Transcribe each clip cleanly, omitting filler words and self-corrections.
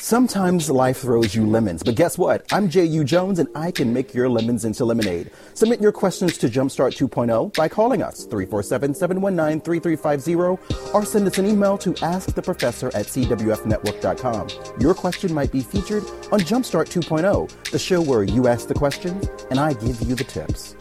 Sometimes life throws you lemons, but guess what? I'm J.U. Jones, and I can make your lemons into lemonade. Submit your questions to Jumpstart 2.0 by calling us, 347-719-3350, or send us an email to asktheprofessor@cwfnetwork.com. Your question might be featured on Jumpstart 2.0, the show where you ask the questions and I give you the tips.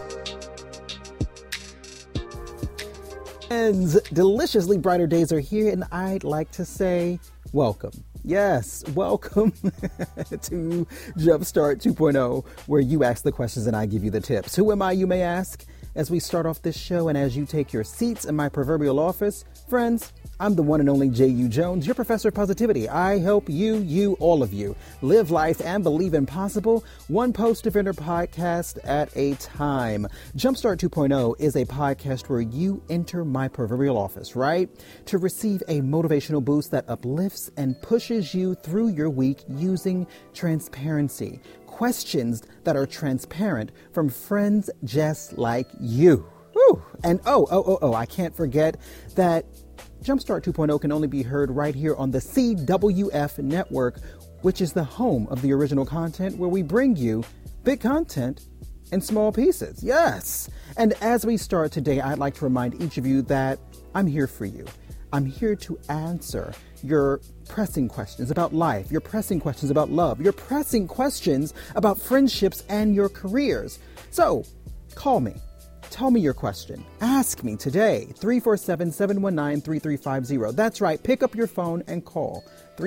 And deliciously brighter days are here, and I'd like to say welcome. Yes, welcome to Jumpstart 2.0, where you ask the questions and I give you the tips. Who am I, you may ask? As we start off this show and as you take your seats in my proverbial office, friends, I'm the one and only J.U. Jones, your professor of positivity. I help you, all of you, live life and believe in possible, one post-event or podcast at a time. Jumpstart 2.0 is a podcast where you enter my proverbial office, right? To receive a motivational boost that uplifts and pushes you through your week using transparency. Questions that are transparent from friends just like you. Woo. And I can't forget that Jumpstart 2.0 can only be heard right here on the CWF network, which is the home of the original content where we bring you big content in small pieces. Yes. And as we start today, I'd like to remind each of you that I'm here for you. I'm here to answer your pressing questions about life, your pressing questions about love, your pressing questions about friendships and your careers. So call me. Tell me your question. Ask me today. 347-719-3350. That's right. Pick up your phone and call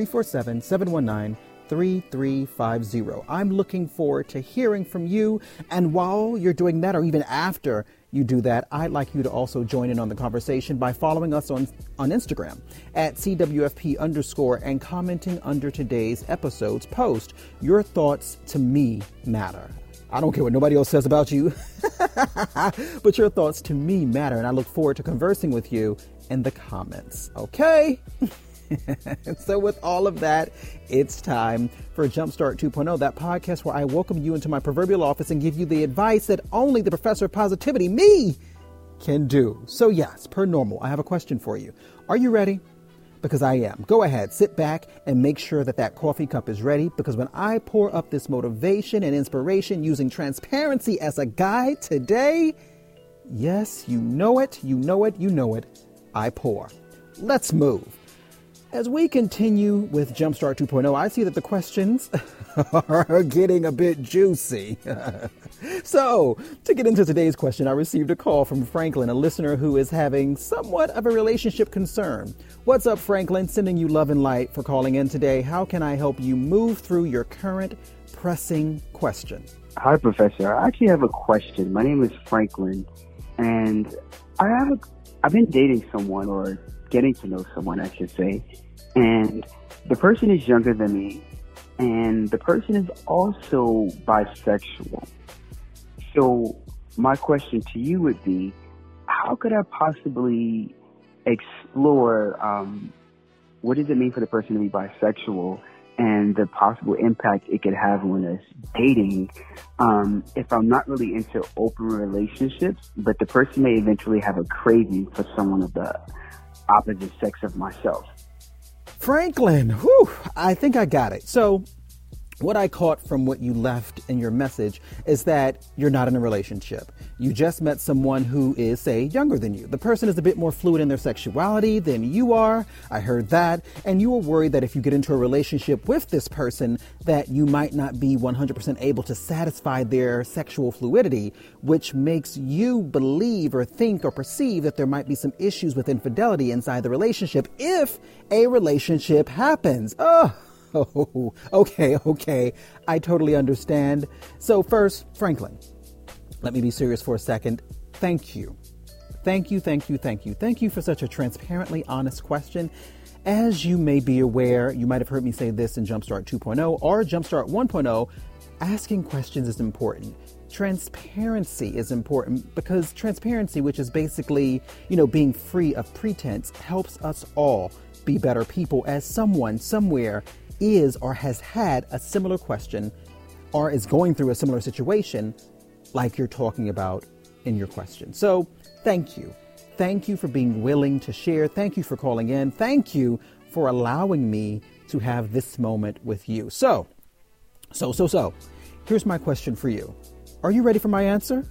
347-719-3350. I'm looking forward to hearing from you. And while you're doing that, or even after you do that, I'd like you to also join in on the conversation by following us on Instagram at CWFP_ and commenting under today's episode's post. Your thoughts to me matter. I don't care what nobody else says about you, but your thoughts to me matter, and I look forward to conversing with you in the comments. Okay? So with all of that, it's time for Jumpstart 2.0, that podcast where I welcome you into my proverbial office and give you the advice that only the professor of positivity, me, can do. So yes, per normal, I have a question for you. Are you ready? Because I am. Go ahead, sit back and make sure that coffee cup is ready, because when I pour up this motivation and inspiration using transparency as a guide today, yes, you know it, I pour. Let's move. As we continue with Jumpstart 2.0, I see that the questions are getting a bit juicy. So, to get into today's question, I received a call from Franklin, a listener who is having somewhat of a relationship concern. What's up, Franklin? Sending you love and light for calling in today. How can I help you move through your current pressing question? Hi, Professor. I actually have a question. My name is Franklin, and I've been dating someone, or getting to know someone, I should say, and the person is younger than me, and the person is also bisexual. So my question to you would be, how could I possibly explore what does it mean for the person to be bisexual and the possible impact it could have when us dating if I'm not really into open relationships, but the person may eventually have a craving for someone of the opposite sex of myself. Franklin, I think I got it. So what I caught from what you left in your message is that you're not in a relationship. You just met someone who is, say, younger than you. The person is a bit more fluid in their sexuality than you are. I heard that. And you were worried that if you get into a relationship with this person, that you might not be 100% able to satisfy their sexual fluidity, which makes you believe or think or perceive that there might be some issues with infidelity inside the relationship if a relationship happens. Oh, okay. I totally understand. So first, Franklin, let me be serious for a second. Thank you. Thank you for such a transparently honest question. As you may be aware, you might have heard me say this in Jumpstart 2.0 or Jumpstart 1.0, asking questions is important. Transparency is important because transparency, which is basically, being free of pretense, helps us all be better people as someone somewhere is or has had a similar question or is going through a similar situation like you're talking about in your question. So thank you. Thank you for being willing to share. Thank you for calling in. Thank you for allowing me to have this moment with you. So, here's my question for you. Are you ready for my answer?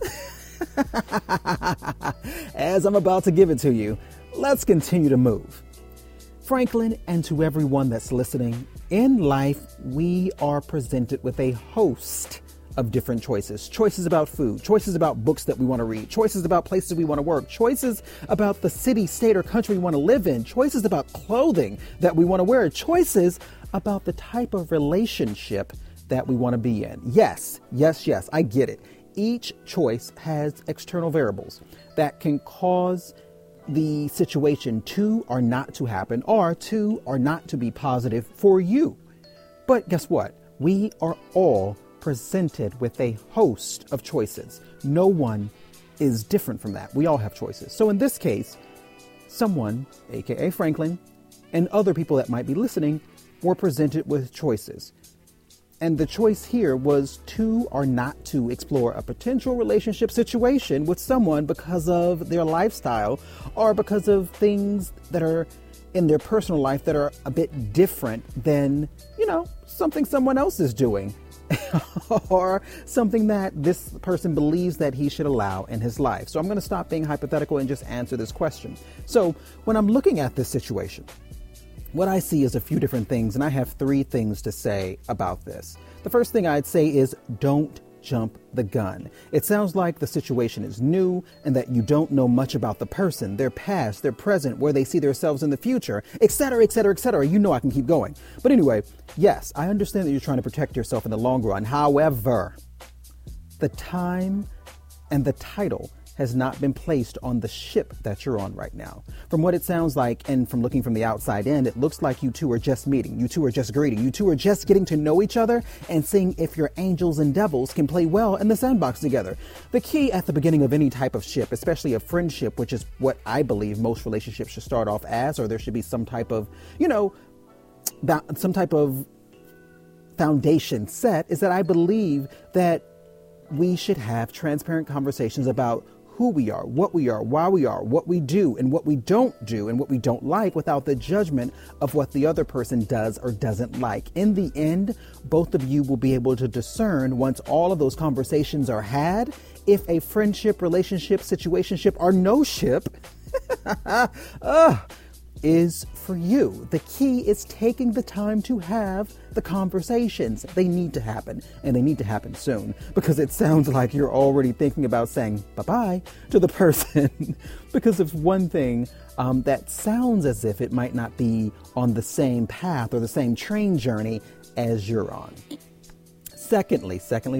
As I'm about to give it to you, let's continue to move. Franklin, and to everyone that's listening, in life, we are presented with a host of different choices. Choices about food, choices about books that we want to read, choices about places we want to work, choices about the city, state, or country we want to live in, choices about clothing that we want to wear, choices about the type of relationship that we want to be in. Yes, I get it. Each choice has external variables that can cause the situation to or not to happen, or to or not to be positive for you. But guess what? We are all presented with a host of choices. No one is different from that. We all have choices. So in this case, someone, aka Franklin, and other people that might be listening were presented with choices. And the choice here was to or not to explore a potential relationship situation with someone because of their lifestyle or because of things that are in their personal life that are a bit different than, something someone else is doing or something that this person believes that he should allow in his life. So I'm going to stop being hypothetical and just answer this question. So when I'm looking at this situation, what I see is a few different things, and I have 3 things to say about this. The first thing I'd say is don't jump the gun. It sounds like the situation is new and that you don't know much about the person, their past, their present, where they see themselves in the future, etc., etc., etc. You know I can keep going. But anyway, yes, I understand that you're trying to protect yourself in the long run. However, the time and the title has not been placed on the ship that you're on right now. From what it sounds like, and from looking from the outside in, it looks like you two are just meeting. You two are just greeting. You two are just getting to know each other and seeing if your angels and devils can play well in the sandbox together. The key at the beginning of any type of ship, especially a friendship, which is what I believe most relationships should start off as, or there should be some type of, some type of foundation set, is that I believe that we should have transparent conversations about who we are, why we are, what we do and what we don't do and what we don't like, without the judgment of what the other person does or doesn't like. In the end, both of you will be able to discern, once all of those conversations are had, if a friendship, relationship, situationship, or no ship is for you. The key is taking the time to have the conversations. They need to happen, and they need to happen soon, because it sounds like you're already thinking about saying bye-bye to the person because of one thing that sounds as if it might not be on the same path or the same train journey as you're on. Secondly,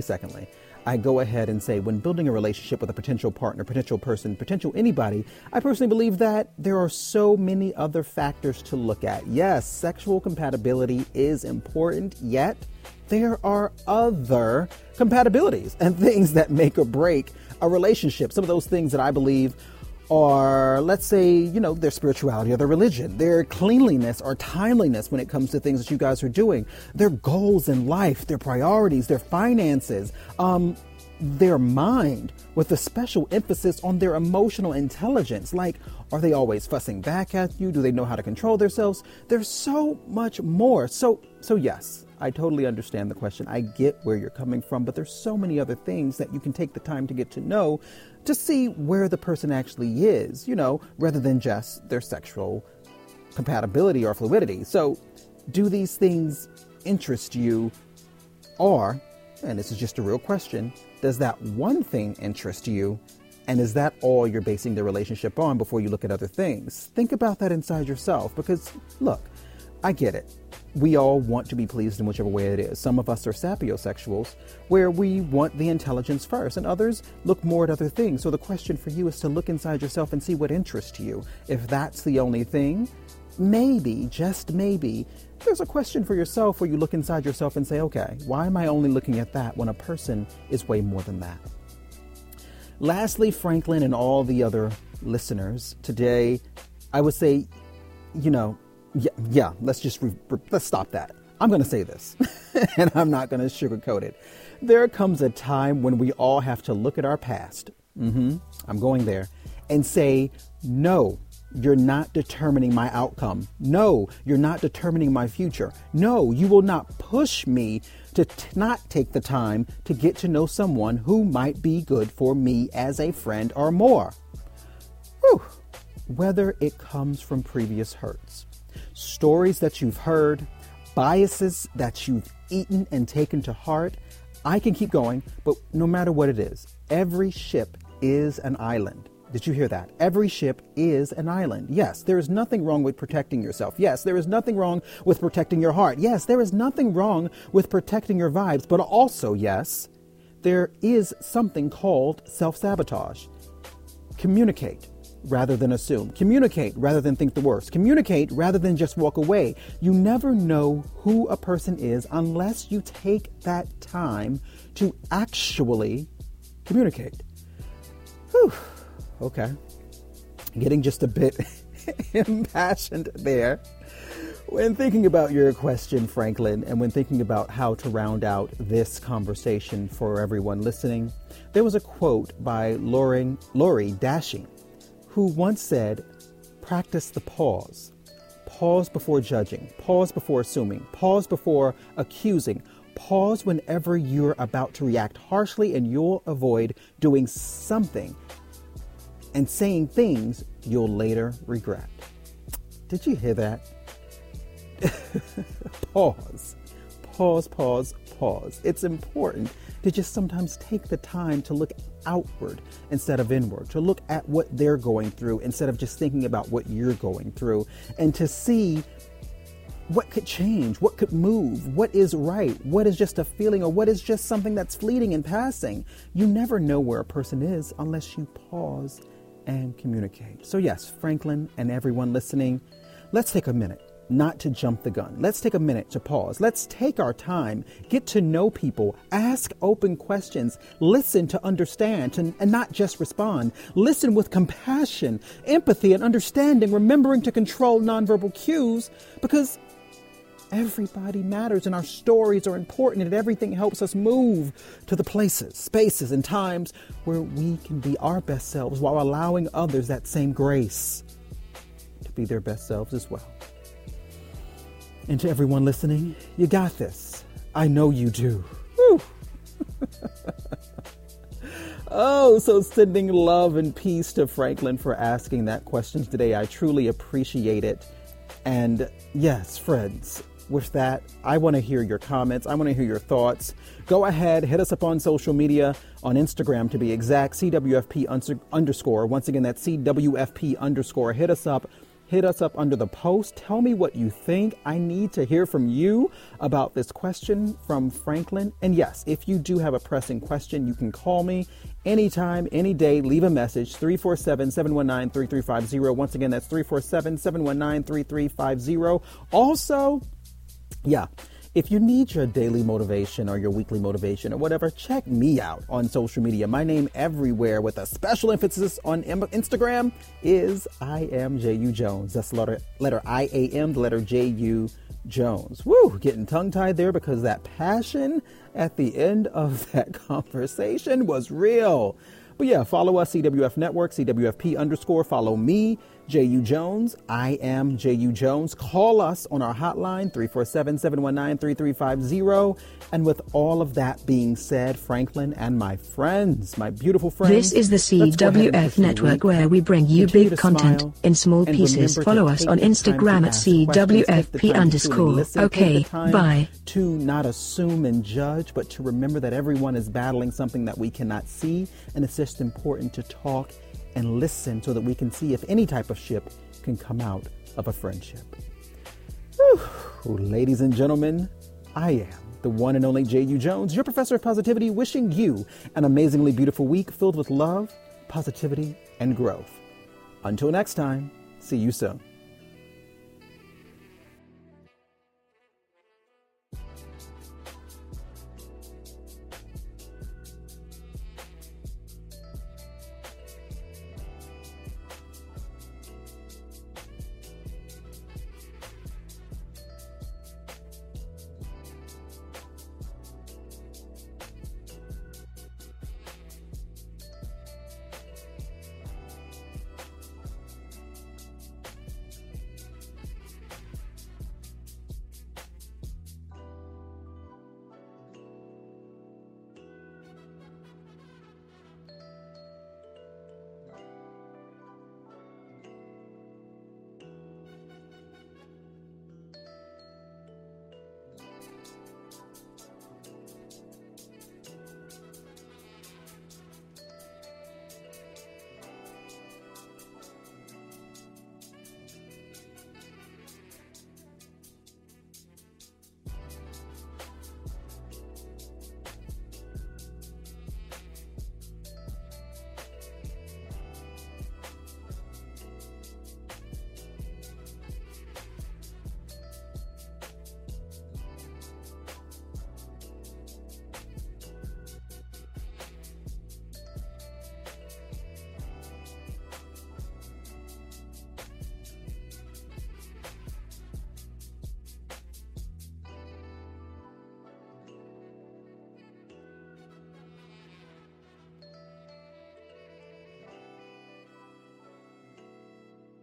I go ahead and say, when building a relationship with a potential partner, potential person, potential anybody, I personally believe that there are so many other factors to look at. Yes, sexual compatibility is important, yet there are other compatibilities and things that make or break a relationship. Some of those things that I believe are, let's say, their spirituality or their religion, their cleanliness or timeliness when it comes to things that you guys are doing, their goals in life, their priorities, their finances, their mind, with a special emphasis on their emotional intelligence. Like, are they always fussing back at you? Do they know how to control themselves? There's so much more. So yes, I totally understand the question. I get where you're coming from, but there's so many other things that you can take the time to get to know, to see where the person actually is, rather than just their sexual compatibility or fluidity. So do these things interest you, or, and this is just a real question, does that one thing interest you? And is that all you're basing the relationship on before you look at other things? Think about that inside yourself, because look, I get it. We all want to be pleased in whichever way it is. Some of us are sapiosexuals, where we want the intelligence first, and others look more at other things. So the question for you is to look inside yourself and see what interests you. If that's the only thing, maybe, just maybe, there's a question for yourself where you look inside yourself and say, okay, why am I only looking at that when a person is way more than that? Lastly, Franklin and all the other listeners today, I would say, let's stop that. I'm going to say this, and I'm not going to sugarcoat it. There comes a time when we all have to look at our past. I'm going there, and say, no, you're not determining my outcome. No, you're not determining my future. No, you will not push me to not take the time to get to know someone who might be good for me as a friend or more. Whew. Whether it comes from previous hurts, stories that you've heard, biases that you've eaten and taken to heart, I can keep going, but no matter what it is, every ship is an island. Did you hear that? Every ship is an island. Yes, there is nothing wrong with protecting yourself. Yes, there is nothing wrong with protecting your heart. Yes, there is nothing wrong with protecting your vibes. But also, yes, there is something called self-sabotage. Communicate rather than assume. Communicate rather than think the worst. Communicate rather than just walk away. You never know who a person is unless you take that time to actually communicate. Whew. Okay. Getting just a bit impassioned there. When thinking about your question, Franklin, and when thinking about how to round out this conversation for everyone listening, there was a quote by Lori Dashing, who once said, practice the pause. Pause before judging. Pause before assuming. Pause before accusing. Pause whenever you're about to react harshly, and you'll avoid doing something and saying things you'll later regret. Did you hear that? Pause. Pause, pause, pause. It's important to just sometimes take the time to look outward instead of inward, to look at what they're going through instead of just thinking about what you're going through, and to see what could change, what could move, what is right, what is just a feeling, or what is just something that's fleeting and passing. You never know where a person is unless you pause and communicate. So yes, Franklin and everyone listening, let's take a minute not to jump the gun. Let's take a minute to pause. Let's take our time, get to know people, ask open questions, listen to understand, and not just respond. Listen with compassion, empathy, and understanding, remembering to control nonverbal cues, because everybody matters and our stories are important, and everything helps us move to the places, spaces, and times where we can be our best selves while allowing others that same grace to be their best selves as well. And to everyone listening, you got this. I know you do. Woo. Oh, so sending love and peace to Franklin for asking that question today. I truly appreciate it. And yes, friends, with that, I want to hear your comments. I want to hear your thoughts. Go ahead, hit us up on social media, on Instagram to be exact, CWFP_. Once again, that's CWFP_. Hit us up. Hit us up under the post. Tell me what you think. I need to hear from you about this question from Franklin. And yes, if you do have a pressing question, you can call me anytime, any day. Leave a message, 347-719-3350. Once again, that's 347-719-3350. Also, if you need your daily motivation or your weekly motivation or whatever, check me out on social media. My name everywhere, with a special emphasis on Instagram, is I am J.U. Jones. That's the letter I-A-M, the letter J-U Jones. Woo, getting tongue-tied there because that passion at the end of that conversation was real. But yeah, follow us, CWF Network, CWFP_. Follow me, J.U. Jones. I am J.U. Jones. Call us on our hotline, 347-719-3350. And with all of that being said, Franklin and my friends, my beautiful friends. This is the CWF Network, where we bring you big content in small pieces. Follow us on Instagram at CWFP_. Okay, bye. To not assume and judge, but to remember that everyone is battling something that we cannot see. And it's just important to talk and listen so that we can see if any type of ship can come out of a friendship. Whew. Ladies and gentlemen, I am the one and only J.U. Jones, your professor of positivity, wishing you an amazingly beautiful week filled with love, positivity, and growth. Until next time, see you soon.